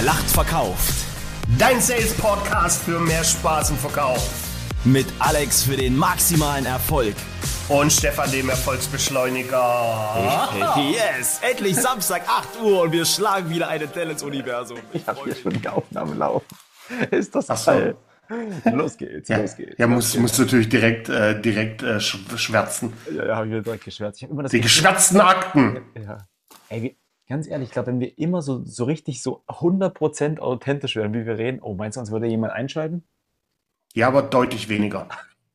Wer lacht, verkauft. Dein Sales-Podcast für mehr Spaß im Verkauf. Mit Alex für den maximalen Erfolg. Und Stefan, dem Erfolgsbeschleuniger. Yes! Endlich Samstag, 8 Uhr und wir schlagen wieder eine Telle ins Universum. Ich habe hier schon die Aufnahme laufen. Ist das so. geil? Los geht's, los geht's. Ja, musst natürlich direkt schwärzen. Ja, habe ich wieder direkt geschwärzt. Ich hab immer das Die geschwärzten Akten. Ja. Ey, ganz ehrlich, ich glaube, wenn wir immer so richtig so 100% authentisch wären, wie wir reden, oh, meinst du, uns würde jemand einschalten? Ja, aber deutlich weniger.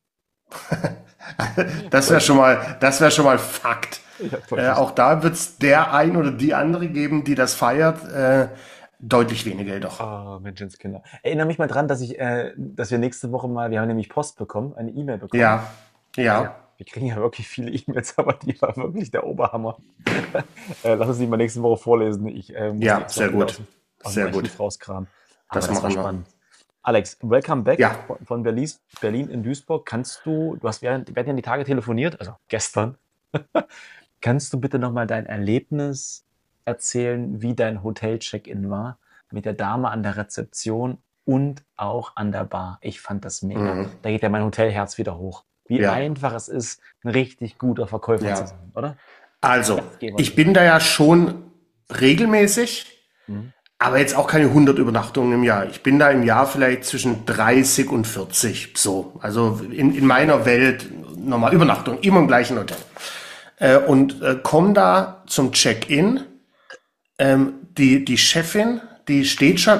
Das wäre schon mal Fakt. Ja, auch da wird es der ein oder die andere geben, die das feiert. Deutlich weniger jedoch. Oh, Menschenskinder. Erinnere mich mal dran, dass wir nächste Woche mal, wir haben nämlich Post bekommen, eine E-Mail bekommen. Ja. Wir kriegen ja wirklich viele E-Mails, aber die war wirklich der Oberhammer. Lass uns die mal nächste Woche vorlesen. Ich muss sehr gut. Sehr gut. Rauskramen. Das machen wir. Spannend. Alex, welcome back Ja. von Berlin in Duisburg. Wir hatten ja die Tage telefoniert, also gestern. Kannst du bitte nochmal dein Erlebnis erzählen, wie dein Hotel-Check-In war, mit der Dame an der Rezeption und auch an der Bar? Ich fand das mega. Da geht ja mein Hotelherz wieder hoch. Wie einfach es ist, ein richtig guter Verkäufer zu sein, oder? Also, ich bin da ja schon regelmäßig, aber jetzt auch keine 100 Übernachtungen im Jahr. Ich bin da im Jahr vielleicht zwischen 30 und 40, so. Also in meiner Welt normal Übernachtung, immer im gleichen Hotel. Und komm da zum Check-in. Die Chefin, die steht schon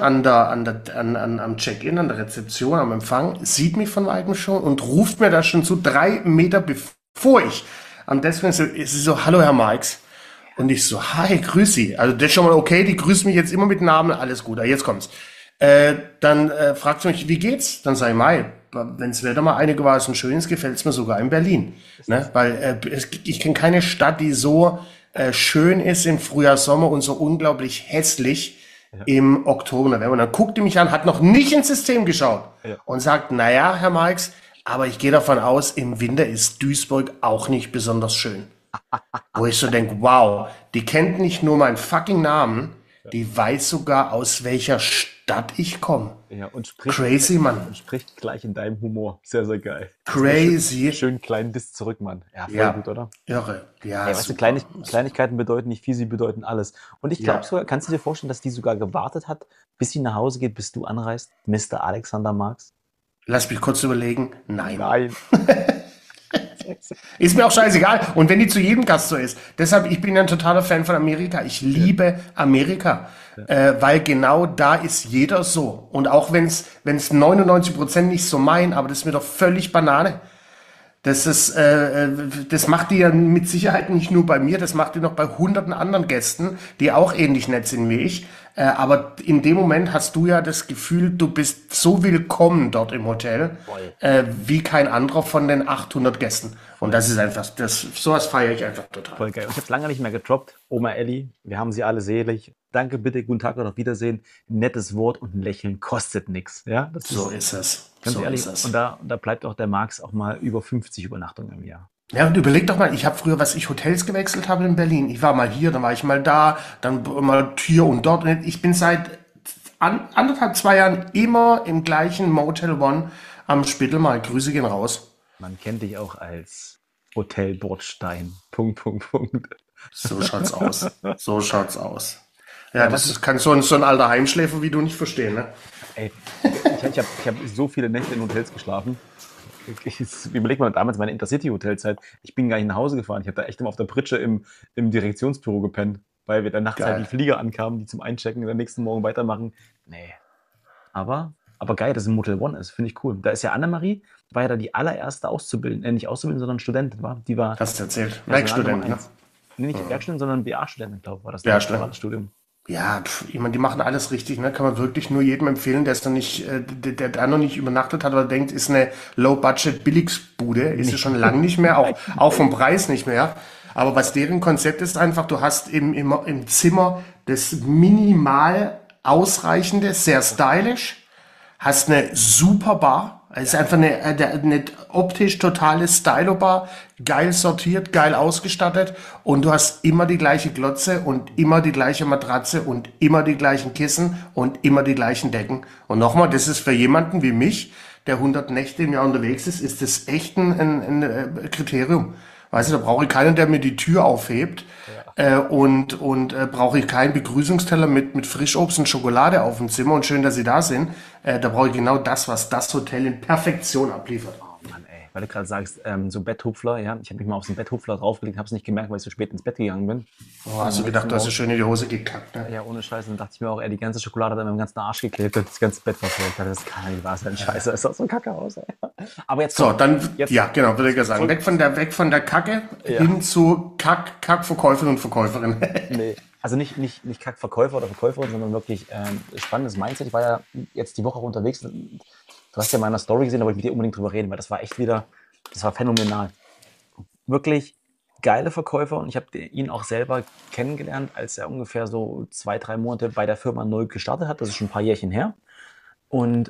am Check-in, an der Rezeption, am Empfang, sieht mich von weitem schon und ruft mir da schon zu 3 Meter bevor ich am Desk bin, ist sie so, hallo Herr Marx. Und ich so, hi, grüß Sie. Also das ist schon mal okay, die grüßt mich jetzt immer mit Namen, alles gut, jetzt kommt's. Dann fragt sie mich, wie geht's? Dann sag ich, Mai, wenn's Wetter mal einigermaßen schön ist, gefällt's mir sogar in Berlin. Ne? Weil ich kenne keine Stadt, die so schön ist im Frühjahr, Sommer und so unglaublich hässlich im Oktober, November. Und dann guckt die mich an, hat noch nicht ins System geschaut und sagt, naja, Herr Marx, aber ich gehe davon aus, im Winter ist Duisburg auch nicht besonders schön. Wo ich so denke, wow, die kennt nicht nur meinen fucking Namen, die weiß sogar, aus welcher Stadt ich komme. Ja, crazy, Mann. Und spricht gleich in deinem Humor. Sehr, sehr geil. Crazy. Schön kleinen Diss zurück, Mann. Ja, voll gut, oder? Irre. Ja, weißt du, Kleinigkeiten bedeuten nicht viel, sie bedeuten alles. Und ich glaube sogar, kannst du dir vorstellen, dass die sogar gewartet hat, bis sie nach Hause geht, bis du anreist, Mr. Alexander Marx? Lass mich kurz überlegen. Nein. Ist mir auch scheißegal. Und wenn die zu jedem Gast so ist. Deshalb, ich bin ja ein totaler Fan von Amerika. Ich liebe Amerika. Weil genau da ist jeder so. Und auch wenn's 99% nicht so meinen, aber das ist mir doch völlig Banane. Das macht die ja mit Sicherheit nicht nur bei mir, das macht die noch bei hunderten anderen Gästen, die auch ähnlich nett sind wie ich. Aber in dem Moment hast du ja das Gefühl, du bist so willkommen dort im Hotel, wie kein anderer von den 800 Gästen. Und das ist einfach, sowas feiere ich einfach total. Voll geil. Und ich habe lange nicht mehr gedroppt. Oma Elli, wir haben sie alle selig. Danke, bitte, guten Tag und auf Wiedersehen. Ein nettes Wort und ein Lächeln kostet nichts. Ja, so ist es. Ganz ehrlich. Und da bleibt auch der Marx auch mal über 50 Übernachtungen im Jahr. Ja, und überleg doch mal, ich habe früher, was ich Hotels gewechselt habe in Berlin. Ich war mal hier, dann war ich mal da, dann mal hier und dort. Und ich bin seit 2 Jahren immer im gleichen Motel One am Spittelmarkt. Grüße gehen raus. Man kennt dich auch als Hotel Bordstein. .. So schaut's aus. Ja, das kann so ein alter Heimschläfer wie du nicht verstehen, ne? Ey, ich hab so viele Nächte in Hotels geschlafen. Überleg mal, damals meine Intercity-Hotelzeit, ich bin gar nicht nach Hause gefahren. Ich habe da echt immer auf der Pritsche im Direktionsbüro gepennt, weil wir dann nachts halt die Flieger ankamen, die zum Einchecken und am nächsten Morgen weitermachen. Nee. Aber geil, dass es ein Motel One ist, finde ich cool. Da ist ja Annemarie, war ja da die allererste Auszubildende, nicht Auszubildende, sondern Studentin, war. Die war. Hast du erzählt? Werkstudentin, ne? Nee, nicht Werkstudentin, sondern BA-Studentin, glaube ich, war das. BA-Studentin. Das Studium. Ja, ich meine, die machen alles richtig, ne? Kann man wirklich nur jedem empfehlen, der noch nicht übernachtet hat oder denkt, ist eine Low-Budget-Billigsbude, ist es schon lange nicht mehr, auch vom Preis nicht mehr. Aber was deren Konzept ist einfach, du hast im Zimmer das minimal ausreichende, sehr stylisch, hast eine super Bar, Es ist einfach eine optisch totale Stylo-Bar, geil sortiert, geil ausgestattet und du hast immer die gleiche Glotze und immer die gleiche Matratze und immer die gleichen Kissen und immer die gleichen Decken. Und nochmal, das ist für jemanden wie mich, der 100 Nächte im Jahr unterwegs ist das echt ein Kriterium. Weißt du, da brauche ich keinen, der mir die Tür aufhebt. Und brauche ich keinen Begrüßungsteller mit Frischobst und Schokolade auf dem Zimmer und schön, dass Sie da sind. Da brauche ich genau das, was das Hotel in Perfektion abliefert. Oh Mann, ey, weil du gerade sagst, so Betthupfler, ja, ich habe mich mal auf den Betthupfler draufgelegt, habe es nicht gemerkt, weil ich so spät ins Bett gegangen bin. Oh, hast du gedacht, du hast so schön in die Hose gekackt, ne? Ja, ohne Scheiß. Dann dachte ich mir auch, ey, die ganze Schokolade hat an meinem ganzen Arsch geklebt und das ganze Bett verfolgt. Das kann ja nicht wahr sein. Scheiße, das sah so kacke aus, ey. Aber jetzt so, dann, jetzt, ja, genau, würde ich sagen. Weg von der Kacke hin zu Kackverkäufern und Verkäuferinnen. Nee, also nicht Kackverkäufer oder Verkäuferin, sondern wirklich spannendes Mindset. Ich war ja jetzt die Woche auch unterwegs. Du hast ja meine Story gesehen, da wollte ich mit dir unbedingt drüber reden, weil das war echt wieder, das war phänomenal. Wirklich geile Verkäufer und ich habe ihn auch selber kennengelernt, als er ungefähr so 2-3 Monate bei der Firma neu gestartet hat. Das ist schon ein paar Jährchen her. Und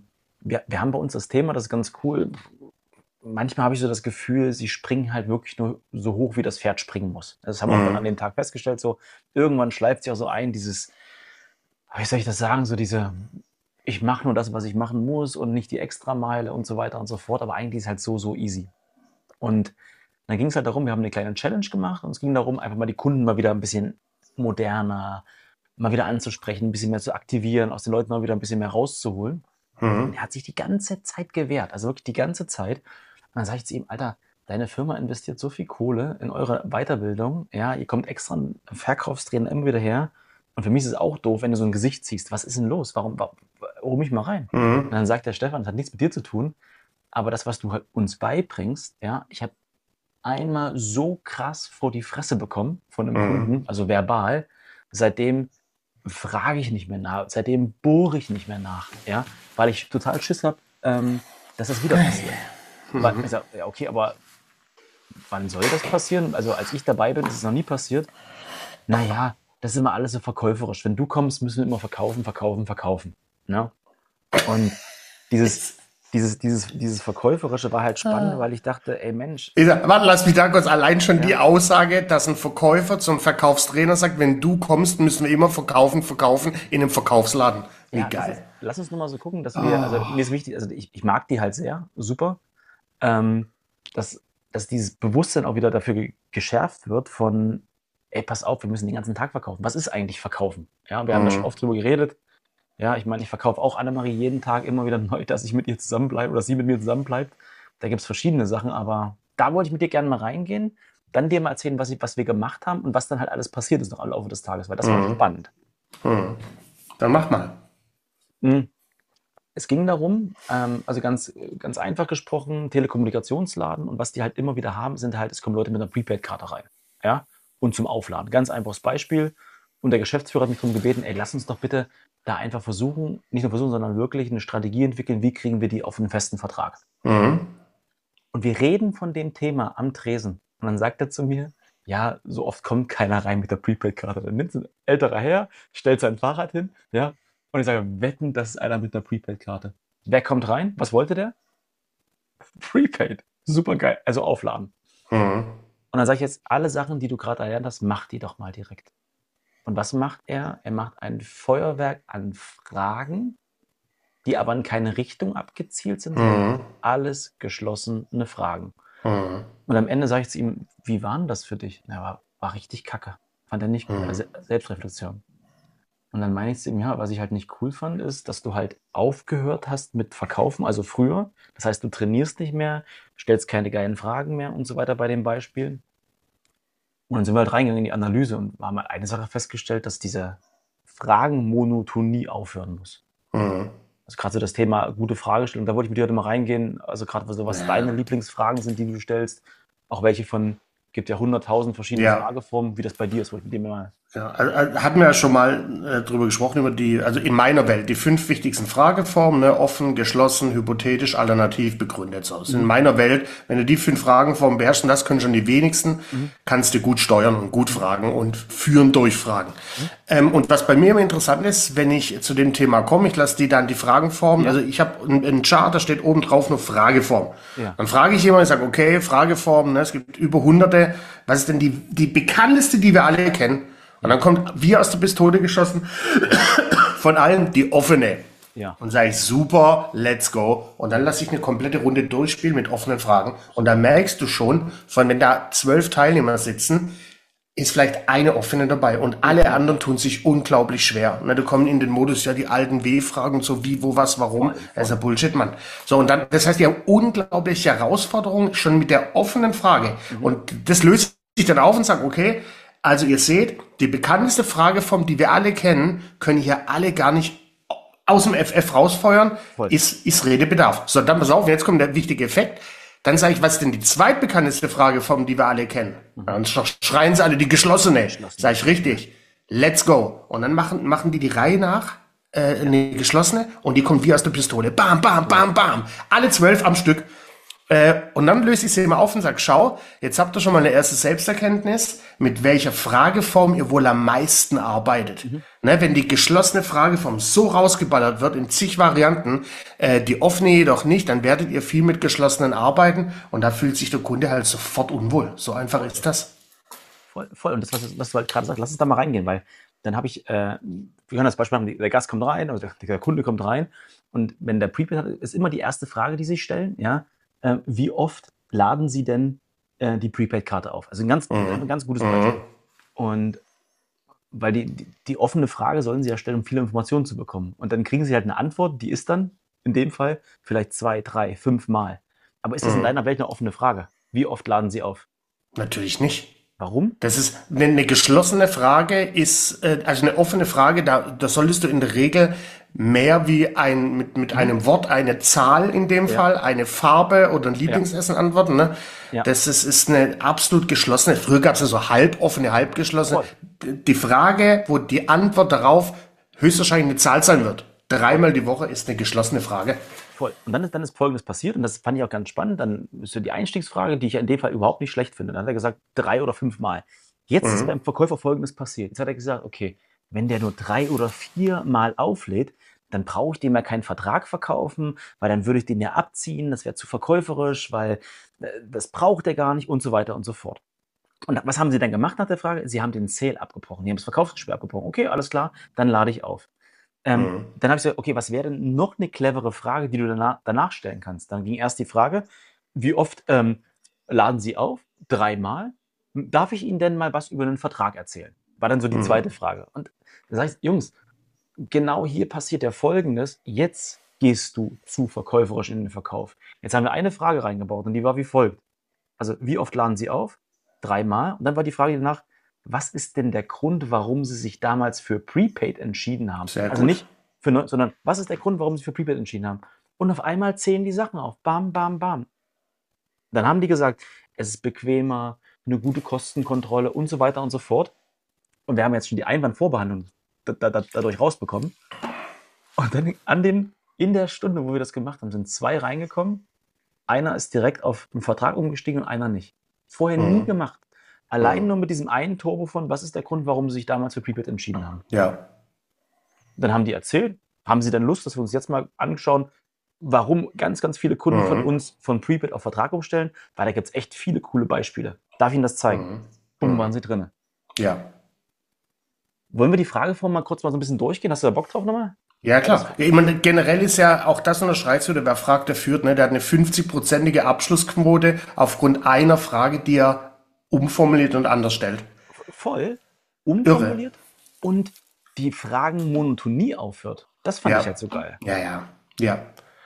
wir haben bei uns das Thema, das ist ganz cool. Manchmal habe ich so das Gefühl, sie springen halt wirklich nur so hoch, wie das Pferd springen muss. Das haben wir dann an dem Tag festgestellt. So irgendwann schleift sich auch so ein, dieses, wie soll ich das sagen, so diese, ich mache nur das, was ich machen muss und nicht die Extrameile und so weiter und so fort. Aber eigentlich ist es halt so easy. Und dann ging es halt darum, wir haben eine kleine Challenge gemacht und es ging darum, einfach mal die Kunden mal wieder ein bisschen moderner, mal wieder anzusprechen, ein bisschen mehr zu aktivieren, aus den Leuten mal wieder ein bisschen mehr rauszuholen. Und er hat sich die ganze Zeit gewehrt, also wirklich die ganze Zeit. Und dann sage ich zu ihm, Alter, deine Firma investiert so viel Kohle in eure Weiterbildung, ja, ihr kommt extra einen Verkaufstrainer immer wieder her. Und für mich ist es auch doof, wenn du so ein Gesicht ziehst. Was ist denn los? Warum hol mich mal rein? Und dann sagt der Stefan, das hat nichts mit dir zu tun, aber das, was du halt uns beibringst, ja, ich habe einmal so krass vor die Fresse bekommen von einem Kunden, also verbal, seitdem frage ich nicht mehr nach, seitdem bohre ich nicht mehr nach, ja, weil ich total Schiss habe, dass das wieder passiert. Weil, ich sag, ja, okay, aber wann soll das passieren? Also als ich dabei bin, ist es noch nie passiert. Naja, das ist immer alles so verkäuferisch. Wenn du kommst, müssen wir immer verkaufen. Ne? Und dieses Verkäuferische war halt spannend, weil ich dachte, ey Mensch. Warte, lass mich da kurz allein schon die Aussage, dass ein Verkäufer zum Verkaufstrainer sagt, wenn du kommst, müssen wir immer verkaufen in einem Verkaufsladen. Wie geil. Lass uns nur mal so gucken, dass wir, also mir ist wichtig, also ich mag die halt sehr, super, dass dieses Bewusstsein auch wieder dafür geschärft wird von, ey, pass auf, wir müssen den ganzen Tag verkaufen. Was ist eigentlich Verkaufen? Ja, wir haben da schon oft drüber geredet. Ja, ich meine, ich verkaufe auch Annemarie jeden Tag immer wieder neu, dass ich mit ihr zusammenbleibe oder sie mit mir zusammenbleibt. Da gibt es verschiedene Sachen, aber da wollte ich mit dir gerne mal reingehen, dann dir mal erzählen, was wir gemacht haben und was dann halt alles passiert ist noch im Laufe des Tages, weil das war spannend. Dann mach mal. Es ging darum, also ganz einfach gesprochen, Telekommunikationsladen und was die halt immer wieder haben, sind halt, es kommen Leute mit einer Prepaid-Karte rein, ja, und zum Aufladen. Ganz einfaches Beispiel. Und der Geschäftsführer hat mich darum gebeten, ey, lass uns doch bitte da einfach versuchen, nicht nur versuchen, sondern wirklich eine Strategie entwickeln, wie kriegen wir die auf einen festen Vertrag. Und wir reden von dem Thema am Tresen. Und dann sagt er zu mir, ja, so oft kommt keiner rein mit der Prepaid-Karte. Dann nimmt ein älterer Herr, stellt sein Fahrrad hin, ja, und ich sage, wetten, das ist einer mit einer Prepaid-Karte. Wer kommt rein? Was wollte der? Prepaid. Super geil. Also aufladen. Und dann sage ich jetzt, alle Sachen, die du gerade erlernt hast, mach die doch mal direkt. Und was macht er? Er macht ein Feuerwerk an Fragen, die aber in keine Richtung abgezielt sind, sondern alles geschlossene Fragen. Und am Ende sage ich zu ihm, wie war denn das für dich? Na, war richtig kacke. Fand er nicht gut. Also Selbstreflexion. Und dann meine ich zu ihm, ja, was ich halt nicht cool fand, ist, dass du halt aufgehört hast mit Verkaufen, also früher. Das heißt, du trainierst nicht mehr, stellst keine geilen Fragen mehr und so weiter bei dem Beispiel. Und dann sind wir halt reingegangen in die Analyse und haben halt eine Sache festgestellt, dass diese Fragenmonotonie aufhören muss. Also gerade so das Thema gute Fragestellung, da wollte ich mit dir heute mal reingehen, also gerade so, was deine Lieblingsfragen sind, die du stellst, auch welche von, gibt ja 100.000 verschiedene Frageformen, wie das bei dir ist, wollte ich mit dir mal Ja, hatten wir ja schon mal drüber gesprochen, also in meiner Welt, die 5 wichtigsten Frageformen, ne, offen, geschlossen, hypothetisch, alternativ, begründet so. In meiner Welt, wenn du die 5 Frageformen beherrschst, und das können schon die wenigsten, kannst du gut steuern und gut fragen und führen durch Fragen. Und was bei mir immer interessant ist, wenn ich zu dem Thema komme, ich lasse die Fragenformen, also ich habe einen Chart, da steht oben drauf nur Frageform. Ja. Dann frage ich jemanden, ich sage, okay, Frageformen, ne, es gibt über Hunderte, was ist denn die bekannteste, die wir alle kennen? Und dann kommt, wie aus der Pistole geschossen, von allen die offene. Ja. Und sage ich, super, let's go. Und dann lasse ich eine komplette Runde durchspielen mit offenen Fragen. Und dann merkst du schon, wenn da 12 Teilnehmer sitzen, ist vielleicht eine offene dabei. Und alle anderen tun sich unglaublich schwer. Du kommst in den Modus, ja, die alten W-Fragen, so wie, wo, was, warum. Das ist ja Bullshit, Mann. So, und dann, das heißt, die haben unglaubliche Herausforderungen schon mit der offenen Frage. Und das löst sich dann auf und sagt, okay, also ihr seht, die bekannteste Frageform, die wir alle kennen, können hier alle gar nicht aus dem FF rausfeuern, ist Redebedarf. So, dann pass auf, jetzt kommt der wichtige Effekt. Dann sage ich, was ist denn die zweitbekannteste Frageform, die wir alle kennen? Dann schreien sie alle, die geschlossene. Sag ich, richtig. Let's go. Und dann machen die Reihe nach, eine geschlossene, und die kommt wie aus der Pistole. Bam, bam, bam, bam. Alle 12 am Stück. Und dann löse ich sie immer auf und sage, schau, jetzt habt ihr schon mal eine erste Selbsterkenntnis, mit welcher Frageform ihr wohl am meisten arbeitet. Ne, wenn die geschlossene Frageform so rausgeballert wird in zig Varianten, die offene jedoch nicht, dann werdet ihr viel mit geschlossenen arbeiten und da fühlt sich der Kunde halt sofort unwohl. So einfach ist das. Voll. Und das, was du halt gerade sagst, lass uns da mal reingehen, weil dann habe ich, wir hören das Beispiel haben, der Gast kommt rein, oder der Kunde kommt rein, und wenn der Prepaid hat, ist immer die erste Frage, die sich stellen, ja, wie oft laden Sie denn die Prepaid-Karte auf? Also ein ganz gutes Beispiel. Und weil die offene Frage sollen Sie ja stellen, um viele Informationen zu bekommen. Und dann kriegen Sie halt eine Antwort, die ist dann in dem Fall vielleicht 2, 3, 5 Mal. Aber ist das in deiner Welt eine offene Frage? Wie oft laden Sie auf? Natürlich nicht. Warum? Das ist eine geschlossene Frage, ist also eine offene Frage, da solltest du in der Regel mehr wie mit einem Wort, eine Zahl in dem Fall, eine Farbe oder ein Lieblingsessen antworten. Ne? Ja. Das ist eine absolut geschlossene. Früher gab es ja so halboffene, halbgeschlossene. Die Frage, wo die Antwort darauf höchstwahrscheinlich eine Zahl sein wird. 3-mal die Woche ist eine geschlossene Frage. Voll. Und dann ist Folgendes passiert, und das fand ich auch ganz spannend. Dann ist ja die Einstiegsfrage, die ich ja in dem Fall überhaupt nicht schlecht finde. Dann hat er gesagt, 3 oder 5 Mal. Jetzt ist beim Verkäufer Folgendes passiert. Jetzt hat er gesagt, okay, wenn der nur 3 oder 4 Mal auflädt, dann brauche ich dem ja keinen Vertrag verkaufen, weil dann würde ich den ja abziehen, das wäre zu verkäuferisch, weil das braucht er gar nicht und so weiter und so fort. Und was haben sie dann gemacht nach der Frage? Sie haben den Sale abgebrochen, die haben das Verkaufsgespräch abgebrochen. Okay, alles klar, dann lade ich auf. Dann habe ich gesagt, okay, was wäre denn noch eine clevere Frage, die du danach stellen kannst? Dann ging erst die Frage, wie oft laden Sie auf? 3 Mal. Darf ich Ihnen denn mal was über einen Vertrag erzählen? War dann so die zweite Frage. Und da sage ich, Jungs, genau hier passiert ja Folgendes. Jetzt gehst du zu verkäuferisch in den Verkauf. Jetzt haben wir eine Frage reingebaut und die war wie folgt. Also, wie oft laden Sie auf? 3 Mal. Und dann war die Frage danach, was ist denn der Grund, warum Sie sich damals für Prepaid entschieden haben? Also nicht für neu, sondern was ist der Grund, warum Sie für Prepaid entschieden haben? Und auf einmal zählen die Sachen auf. Bam, bam, bam. Dann haben die gesagt, es ist bequemer, eine gute Kostenkontrolle und so weiter und so fort. Und wir haben jetzt schon die Einwandvorbehandlung dadurch rausbekommen. Und dann in der Stunde, wo wir das gemacht haben, sind 2 reingekommen. Einer ist direkt auf einen Vertrag umgestiegen und einer nicht. Vorher nie gemacht. Allein nur mit diesem einen Turbo von, was ist der Grund, warum sie sich damals für Prepaid entschieden haben. Ja. Dann haben die erzählt, haben sie denn Lust, dass wir uns jetzt mal anschauen, warum ganz, ganz viele Kunden von uns von Prepaid auf Vertrag umstellen? Weil da gibt es echt viele coole Beispiele. Darf ich Ihnen das zeigen? Bumm, waren sie drin. Ja. Wollen wir die Frageform mal kurz mal so ein bisschen durchgehen? Hast du da Bock drauf nochmal? Ja, klar. Ich meine, generell ist ja auch das unterschreibt du, wer fragt, der führt, ne? Der hat eine 50-prozentige Abschlussquote aufgrund einer Frage, die er umformuliert und anders stellt. Voll. Umformuliert. Irre. Und die Fragenmonotonie aufhört. Das fand ich halt so geil. Ja.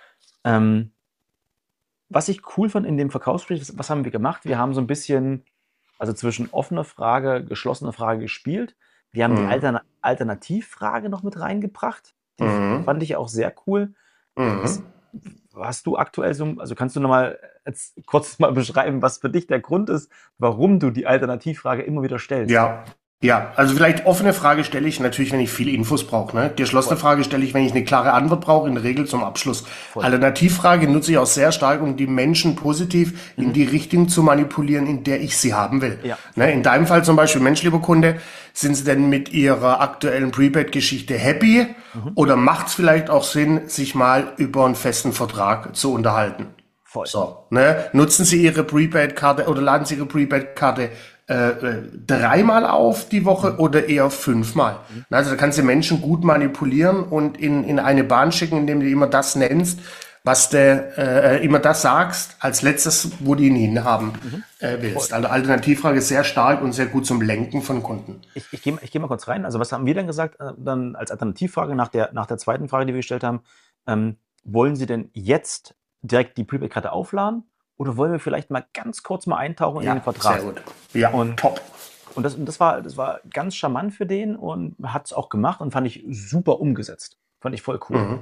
Was ich cool fand in dem Verkaufsgespräch, was haben wir gemacht? Wir haben so ein bisschen, also zwischen offener Frage, geschlossener Frage gespielt. Wir haben die Alternativfrage noch mit reingebracht. Die fand ich auch sehr cool. Hast du aktuell so, also kannst du nochmal kurz mal beschreiben, was für dich der Grund ist, warum du die Alternativfrage immer wieder stellst? Ja, Ja, also vielleicht offene Frage stelle ich natürlich, wenn ich viel Infos brauche. Ne? Geschlossene Frage stelle ich, wenn ich eine klare Antwort brauche, in der Regel zum Abschluss. Alternativfrage nutze ich auch sehr stark, um die Menschen positiv in die Richtung zu manipulieren, in der ich sie haben will. Ja. Ne? In deinem Fall zum Beispiel, Mensch, lieber Kunde, sind Sie denn mit Ihrer aktuellen Prepaid-Geschichte happy? Oder macht es vielleicht auch Sinn, sich mal über einen festen Vertrag zu unterhalten? Voll. So, ne? Nutzen Sie Ihre Prepaid-Karte oder laden Sie Ihre Prepaid-Karte dreimal auf die Woche oder eher fünfmal. Also da kannst du Menschen gut manipulieren und in eine Bahn schicken, indem du immer das nennst, was du immer das sagst, als letztes, wo die ihn hinhaben willst. Also Alternativfrage ist sehr stark und sehr gut zum Lenken von Kunden. Ich geh mal kurz rein. Also was haben wir denn gesagt, dann als Alternativfrage nach der zweiten Frage, die wir gestellt haben? Wollen Sie denn jetzt direkt die Prepaid-Karte aufladen? Oder wollen wir vielleicht mal ganz kurz mal eintauchen in den Vertrag? Sehr gut. Ja, und top. Und das war ganz charmant für den und hat es auch gemacht und fand ich super umgesetzt. Fand ich voll cool.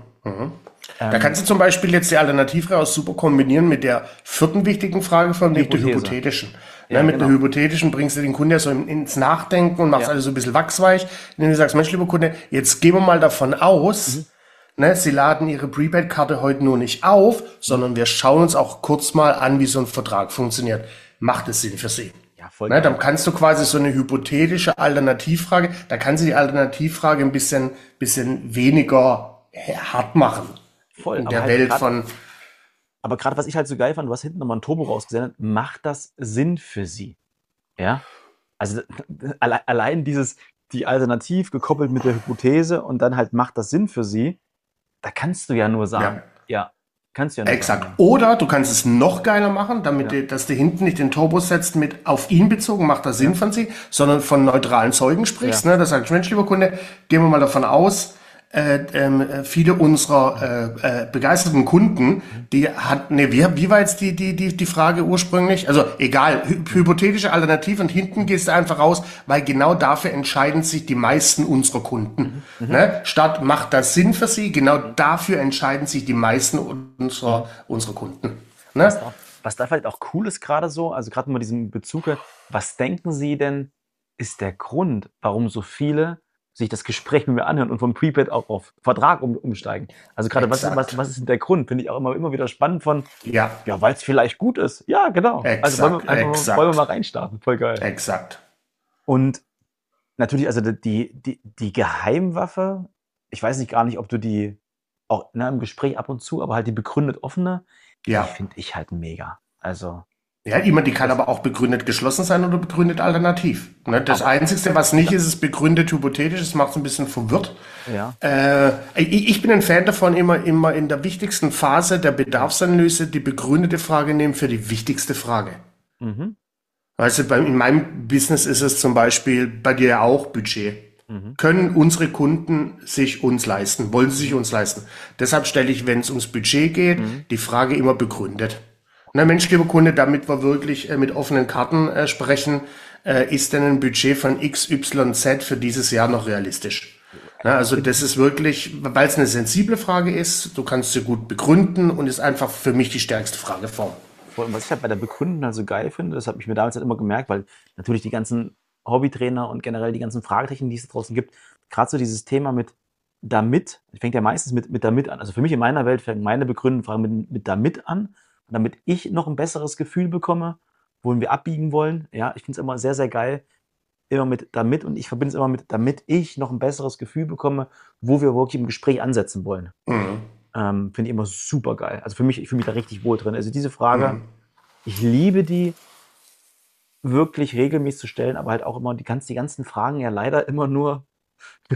Da kannst du zum Beispiel jetzt die Alternative auch super kombinieren mit der vierten wichtigen Frage von der hypothetischen. Ja, mit einer hypothetischen bringst du den Kunden ja so ins Nachdenken und machst alles so ein bisschen wachsweich, indem du sagst, Mensch, lieber Kunde, jetzt gehen wir mal davon aus, ne, Sie laden Ihre Prepaid-Karte heute nur nicht auf, sondern wir schauen uns auch kurz mal an, wie so ein Vertrag funktioniert. Macht es Sinn für Sie? Ja, voll. Ne, dann kannst du quasi so eine hypothetische Alternativfrage, da kannst du die Alternativfrage ein bisschen weniger hart machen. Voll. In der Welt von... Aber gerade was ich halt so geil fand, du hast hinten nochmal ein Turbo rausgesendet, macht das Sinn für Sie? Ja? Also allein die Alternativ gekoppelt mit der Hypothese und dann halt macht das Sinn für Sie, da kannst du ja nur sagen, kannst du ja nur Exakt. sagen. Oder du kannst es noch geiler machen, dass du hinten nicht den Turbo setzt mit auf ihn bezogen, macht das Sinn von Sie, sondern von neutralen Zeugen sprichst. Ne? Da sagst du, Mensch, lieber Kunde, gehen wir mal davon aus, viele unserer begeisterten Kunden, die wie war jetzt die Frage ursprünglich? Also egal, hypothetische Alternative und hinten gehst du einfach raus, weil genau dafür entscheiden sich die meisten unserer Kunden. Ne? Statt macht das Sinn für sie, genau dafür entscheiden sich die meisten unserer Kunden. Ne? Was da vielleicht auch cool ist gerade so, also gerade mit diesem Bezug, was denken Sie denn, ist der Grund, warum so viele sich das Gespräch mit mir anhören und vom Prepaid auch auf Vertrag umsteigen. Also gerade was ist denn der Grund? Finde ich auch immer wieder spannend von, weil es vielleicht gut ist. Ja, genau. Exakt, also wollen wir mal reinstarten. Voll geil. Exakt. Und natürlich, also die Geheimwaffe, ich weiß nicht gar nicht, ob du die auch im Gespräch ab und zu, aber halt die begründet offene, die finde ich halt mega. Also ja, die kann aber auch begründet geschlossen sein oder begründet alternativ. Ne? Das Einzige, was nicht ist, ist begründet hypothetisch. Das macht es ein bisschen verwirrt. Ja. Ich bin ein Fan davon, immer in der wichtigsten Phase der Bedarfsanalyse die begründete Frage nehmen für die wichtigste Frage. Weißt du, in meinem Business ist es zum Beispiel, bei dir ja auch Budget. Können unsere Kunden sich uns leisten? Wollen sie sich uns leisten? Deshalb stelle ich, wenn es ums Budget geht, die Frage immer begründet. Na Mensch, lieber Kunde, damit wir wirklich mit offenen Karten sprechen, ist denn ein Budget von XYZ für dieses Jahr noch realistisch? Na, also das ist wirklich, weil es eine sensible Frage ist, du kannst sie gut begründen und ist einfach für mich die stärkste Frageform. Was ich halt bei der Begründung halt so geil finde, das habe ich mir damals halt immer gemerkt, weil natürlich die ganzen Hobbytrainer und generell die ganzen Fragetechniken, die es draußen gibt, gerade so dieses Thema mit damit, fängt ja meistens mit damit an. Also für mich in meiner Welt fängt meine Begründungsfrage mit damit an. Damit ich noch ein besseres Gefühl bekomme, wohin wir abbiegen wollen. Ja, ich finde es immer sehr, sehr geil, immer mit damit und ich verbinde es immer mit, damit ich noch ein besseres Gefühl bekomme, wo wir wirklich im Gespräch ansetzen wollen. Finde ich immer super geil. Also ich fühle mich da richtig wohl drin. Also diese Frage, ich liebe die wirklich regelmäßig zu stellen, aber halt auch immer, die ganzen Fragen ja leider immer nur, wie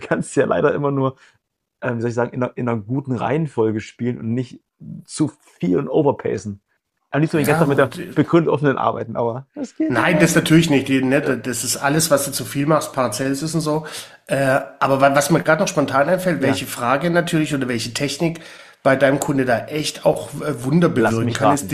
soll ich sagen, in einer guten Reihenfolge spielen und nicht zu viel und overpacen. Am liebsten die ganze Zeit mit der begründet offenen arbeiten, aber das geht nicht. Nein, das natürlich nicht. Das ist alles, was du zu viel machst, Paracelsus und so. Aber was mir gerade noch spontan einfällt, welche Frage natürlich oder welche Technik bei deinem Kunde da echt auch Wunder bewirken kann, ist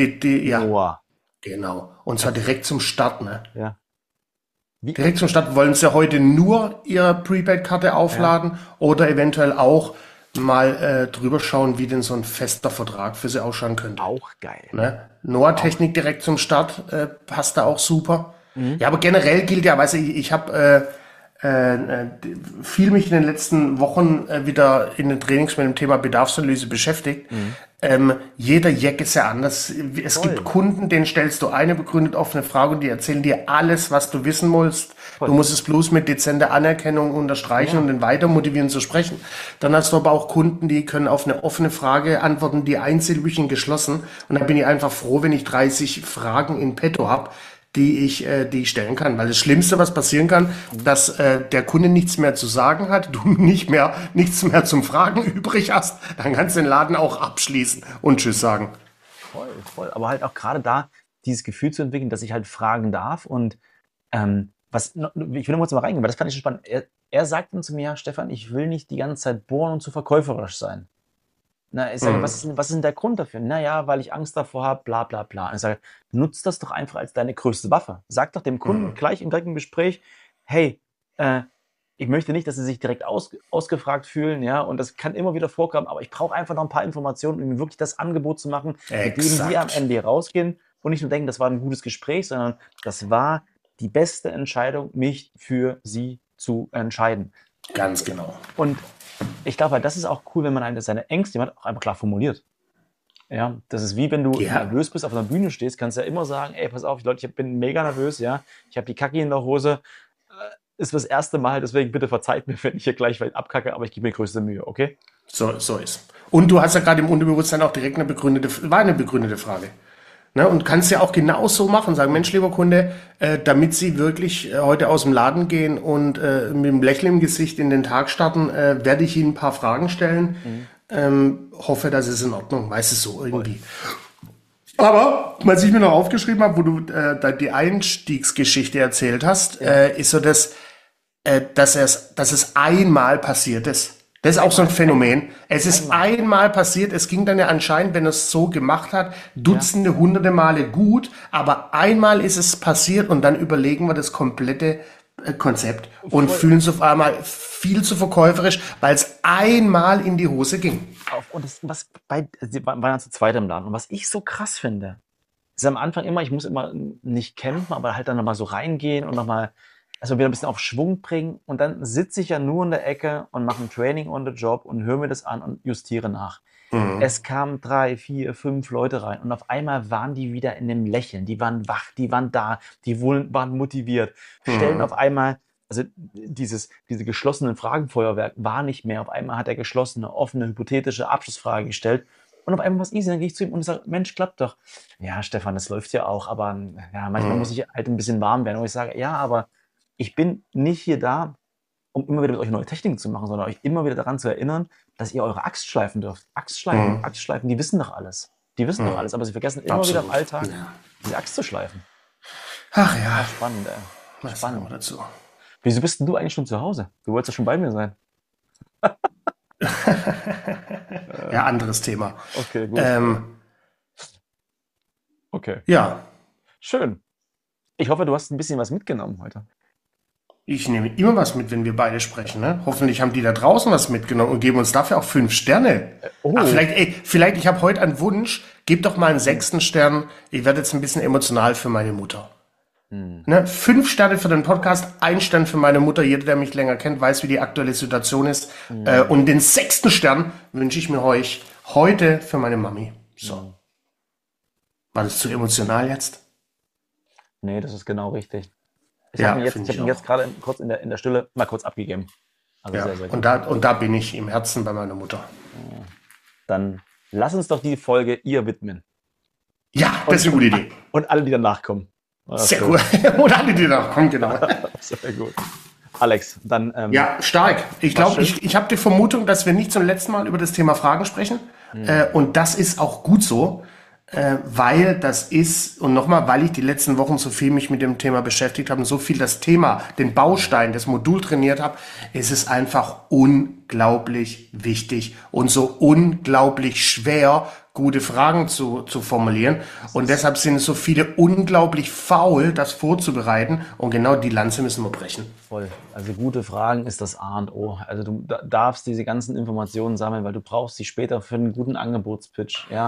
genau. Und zwar direkt zum Start, ne? Ja. Direkt zum Start. Wollen Sie heute nur Ihre Prepaid-Karte aufladen oder eventuell auch mal drüber schauen, wie denn so ein fester Vertrag für Sie ausschauen könnte. Auch geil. Ne? Noah-Technik direkt zum Start passt da auch super. Ja, aber generell gilt ja, weißt du, ich habe viel mich in den letzten Wochen wieder in den Trainings mit dem Thema Bedarfsanalyse beschäftigt. Jeder Jack ist ja anders. Es gibt Kunden, denen stellst du eine begründet offene Frage und die erzählen dir alles, was du wissen musst. Du musst es bloß mit dezenter Anerkennung unterstreichen und den weiter motivieren zu sprechen. Dann hast du aber auch Kunden, die können auf eine offene Frage antworten, die einsilbig und geschlossen. Und da bin ich einfach froh, wenn ich 30 Fragen in petto habe, die ich stellen kann. Weil das Schlimmste, was passieren kann, dass der Kunde nichts mehr zu sagen hat, du nichts mehr zum Fragen übrig hast, dann kannst du den Laden auch abschließen und Tschüss sagen. Voll. Aber halt auch gerade da dieses Gefühl zu entwickeln, dass ich halt fragen darf und ich will noch mal reingehen, weil das fand ich schon spannend. Er sagt dann zu mir, ja, Stefan, ich will nicht die ganze Zeit bohren und zu verkäuferisch sein. Na, ich sage, was ist denn der Grund dafür? Naja, weil ich Angst davor habe, bla bla bla. Und ich sage, nutz das doch einfach als deine größte Waffe. Sag doch dem Kunden gleich im direkten Gespräch, hey, ich möchte nicht, dass sie sich direkt ausgefragt fühlen, ja, und das kann immer wieder vorkommen, aber ich brauche einfach noch ein paar Informationen, um ihm wirklich das Angebot zu machen, mit dem wir am Ende hier rausgehen und nicht nur denken, das war ein gutes Gespräch, sondern das war die beste Entscheidung, mich für sie zu entscheiden. Ganz genau. Und ich glaube, das ist auch cool, wenn man seine Ängste auch einfach klar formuliert. Ja, das ist wie wenn du nervös bist, auf einer Bühne stehst, kannst du ja immer sagen, ey, pass auf, Leute, ich bin mega nervös, ja, ich habe die Kacke in der Hose, ist das erste Mal, deswegen bitte verzeiht mir, wenn ich hier gleich weit abkacke, aber ich gebe mir größte Mühe, okay? So ist. Und du hast ja gerade im Unterbewusstsein auch direkt eine begründete Frage. Ne, und kannst ja auch genau so machen, sagen, Mensch, lieber Kunde, damit Sie wirklich heute aus dem Laden gehen und mit dem Lächeln im Gesicht in den Tag starten, werde ich Ihnen ein paar Fragen stellen. Hoffe, das ist in Ordnung, weißt du, so irgendwie. Aber, was ich mir noch aufgeschrieben habe, wo du die Einstiegsgeschichte erzählt hast, ist so, dass es einmal passiert ist. Das ist auch so ein Phänomen. Es ist einmal passiert, es ging dann ja anscheinend, wenn er es so gemacht hat, Dutzende, hunderte Male gut, aber einmal ist es passiert und dann überlegen wir das komplette Konzept und fühlen uns auf einmal viel zu verkäuferisch, weil es einmal in die Hose ging. Und sie waren ja zu zweit im Laden. Und was ich so krass finde, ist am Anfang immer, ich muss immer nicht kämpfen, aber halt dann nochmal so reingehen und nochmal also wieder ein bisschen auf Schwung bringen und dann sitze ich ja nur in der Ecke und mache ein Training on the Job und höre mir das an und justiere nach. Es kamen 3, 4, 5 Leute rein und auf einmal waren die wieder in dem Lächeln, die waren wach, die waren da, die waren motiviert, stellen auf einmal, also diese geschlossenen Fragenfeuerwerk war nicht mehr, auf einmal hat er geschlossene, offene, hypothetische Abschlussfrage gestellt und auf einmal war es easy, dann gehe ich zu ihm und sage, Mensch, klappt doch. Ja, Stefan, das läuft ja auch, aber ja, manchmal muss ich halt ein bisschen warm werden und ich sage, ja, aber ich bin nicht hier da, um immer wieder mit euch neue Techniken zu machen, sondern euch immer wieder daran zu erinnern, dass ihr eure Axt schleifen dürft. Axt schleifen, die wissen doch alles. Die wissen doch alles, aber sie vergessen immer wieder im Alltag, diese Axt zu schleifen. Ach ja. Spannend, ey. Was sagen wir dazu? Wieso bist denn du eigentlich schon zu Hause? Du wolltest ja schon bei mir sein. Ja, anderes Thema. Okay, gut. Okay. Ja. Schön. Ich hoffe, du hast ein bisschen was mitgenommen heute. Ich nehme immer was mit, wenn wir beide sprechen. Ne? Hoffentlich haben die da draußen was mitgenommen und geben uns dafür auch 5 Sterne. Ach, vielleicht, ich habe heute einen Wunsch, gebt doch mal einen 6. Stern. Ich werde jetzt ein bisschen emotional für meine Mutter. Ne? 5 Sterne für den Podcast, 1 Stern für meine Mutter. Jeder, der mich länger kennt, weiß, wie die aktuelle Situation ist. Und den 6. Stern wünsche ich mir euch heute für meine Mami. So. War das zu emotional jetzt? Nee, das ist genau richtig. Ich habe ihn jetzt gerade kurz in der Stille mal kurz abgegeben. Also ja, sehr, sehr gut. Und da bin ich im Herzen bei meiner Mutter. Dann lass uns doch die Folge ihr widmen. Ja, das ist eine gute Idee. Und alle, die danach kommen. Sehr gut. Und alle, die danach kommen, genau. Sehr gut. Alex, dann... ja, stark. Ich glaube, ich habe die Vermutung, dass wir nicht zum letzten Mal über das Thema Fragen sprechen. Und das ist auch gut so. Weil das ist, und nochmal, weil ich die letzten Wochen so viel mich mit dem Thema beschäftigt habe und so viel das Thema, den Baustein, das Modul trainiert habe, ist es einfach unglaublich wichtig und so unglaublich schwer, gute Fragen zu formulieren. Und deshalb sind es so viele unglaublich faul, das vorzubereiten. Und genau die Lanze müssen wir brechen. Voll. Also gute Fragen ist das A und O. Also du darfst diese ganzen Informationen sammeln, weil du brauchst sie später für einen guten Angebotspitch, ja.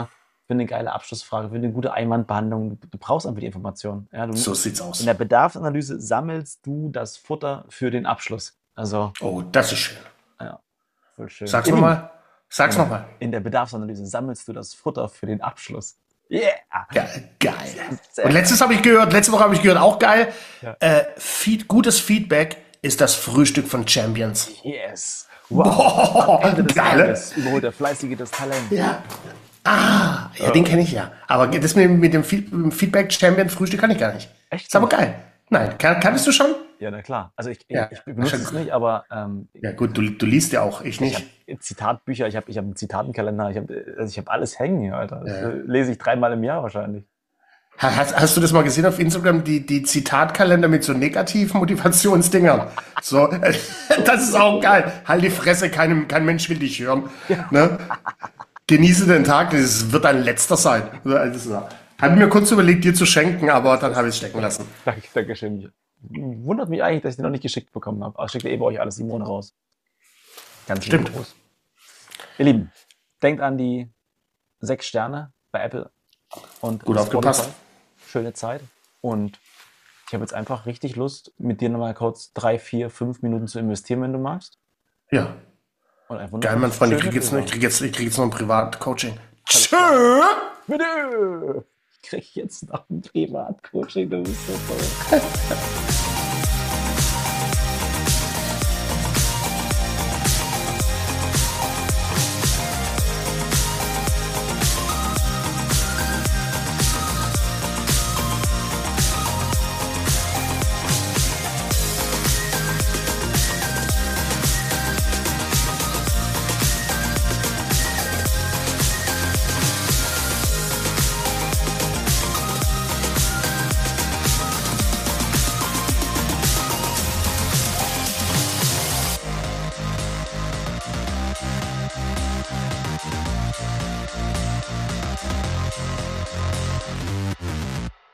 für eine geile Abschlussfrage, für eine gute Einwandbehandlung. Du brauchst einfach die Information. Ja, So sieht's aus. In der Bedarfsanalyse sammelst du das Futter für den Abschluss. Also, Oh, das ist schön. ja, voll schön. Sag's nochmal. Sag's Ja. nochmal. In der Bedarfsanalyse sammelst du das Futter für den Abschluss. Yeah! Ja, geil. Und letzte Woche habe ich gehört, auch geil. Ja. Gutes Feedback ist das Frühstück von Champions. Yes! Boah, Am Ende des geil. Tages überholt der Fleißige das Talent. Ja. Ja, den kenne ich ja. Aber das mit dem Feedback Champion Frühstück kann ich gar nicht. Echt? Ist aber geil. Nein, kanntest du schon? Ja, na klar. Also ich Ja. benutze es nicht, aber Ja gut, du liest ja auch, ich ich nicht. habe Zitatbücher, ich hab einen Zitatenkalender, ich hab alles hängen hier, Alter. Das lese ich 3-mal im Jahr wahrscheinlich. Hast du das mal gesehen auf Instagram, die Zitatkalender mit so Negativ-Motivationsdingern? So, das ist auch geil. Halt die Fresse, kein Mensch will dich hören. Ne? Genieße den Tag, das wird dein letzter sein. Habe mir kurz überlegt, dir zu schenken, aber dann habe ich es stecken lassen. Dankeschön. Wundert mich eigentlich, dass ich den noch nicht geschickt bekommen habe. Aber ich schicke bei euch alles Simone raus. Ganz lieb Stimmt. groß. Ihr Lieben, denkt an die 6 Sterne bei Apple und Gut aufgepasst. Spotify. Schöne Zeit. Und ich habe jetzt einfach richtig Lust, mit dir nochmal kurz 3, 4, 5 Minuten zu investieren, wenn du magst. Ja, Und einfach geil, mein Freund, ich krieg jetzt noch ein Privatcoaching. Tschö! Bitte! Ich krieg jetzt noch ein Privatcoaching, du bist so toll.